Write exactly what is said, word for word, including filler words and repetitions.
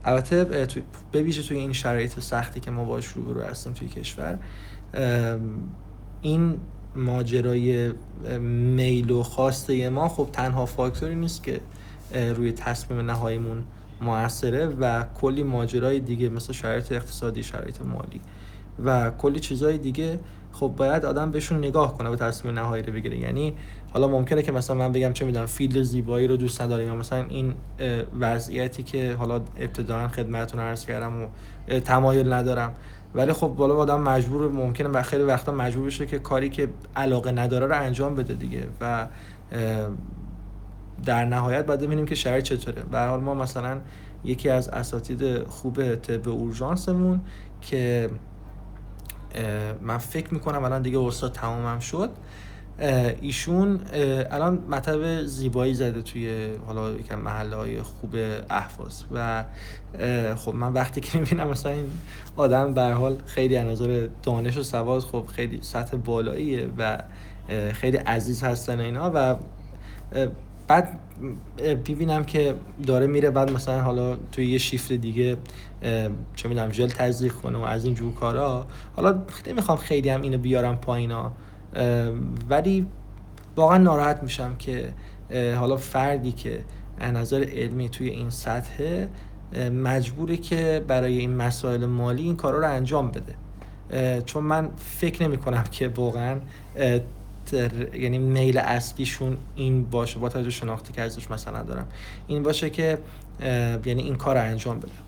البته تو به ویژه توی این شرایط سختی که ما باش روبرو هستیم توی کشور، این ماجرای میل و خواسته ما خب تنها فاکتوری نیست که روی تصمیم نهاییمون موثره و کلی ماجرای دیگه مثل شرایط اقتصادی، شرایط مالی و کلی چیزای دیگه خب باید آدم بهشون نگاه کنه و تصمیم نهایی رو بگیره. یعنی حالا ممکنه که مثلا من بگم چه میدونم فیلد زیبایی رو دوست ندارم، یا مثلا این وضعیتی که حالا ابتداً خدمتتون عرض کردم و تمایل ندارم، ولی خب بالا آدم مجبور ممکنه و خیلی وقتا مجبور بشه که کاری که علاقه نداره رو انجام بده دیگه و در نهایت باید ببینیم که شرایط چطوره. به هر حال ما مثلا یکی از اساتید خوب طب اورژانسمون که من فکر میکنم الان دیگه استاد تمامم شد، ایشون الان مطب زیبایی زده توی حالا یکم محله‌های خوب اهواز و خب من وقتی که میبینم مثلا این آدم به هر حال خیلی از نظر دانش و سواد خب خیلی سطح بالاییه و خیلی عزیز هستن اینا و بعد ببینم که داره میره بعد مثلا حالا توی یه شیفت دیگه چه میدونم ژل تزریق کنه و از این جور کارا، حالا نمیخوام خیلی هم اینو بیارم پایینا، ولی واقعا ناراحت میشم که حالا فردی که از نظر علمی توی این سطح مجبوره که برای این مسائل مالی این کارا رو انجام بده. چون من فکر نمی کنم که واقعا یعنی میل اصلیشون این باشه، با توجه شناختی که ازش مثلا دارم این باشه که یعنی این کار رو انجام بده.